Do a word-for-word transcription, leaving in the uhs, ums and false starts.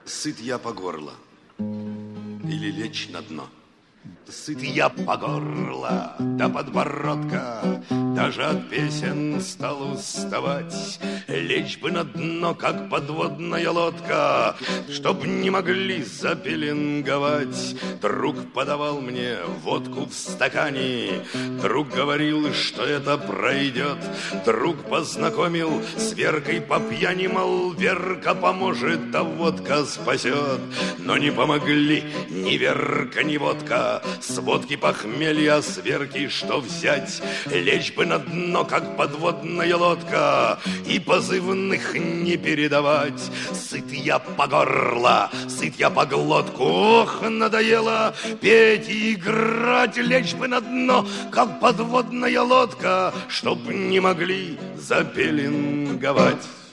Сыт я по горло или лечь на дно? Сыт я по горло до подбородка, даже от песен стал уставать. Лечь бы на дно, как подводная лодка, чтоб не могли запеленговать. Друг подавал мне водку в стакане, друг говорил, что это пройдет. Друг познакомил с Веркой по пьяни, мол, Верка поможет, а водка спасет. Но не помогли ни Верка, ни водка. С водки похмелья, с Верки что взять? Лечь бы на дно, как подводная лодка, и позывных не передавать. Сыт я по горло, сыт я по глотку. Ох, надоело петь и играть. Лечь бы на дно, как подводная лодка, чтоб не могли запеленговать.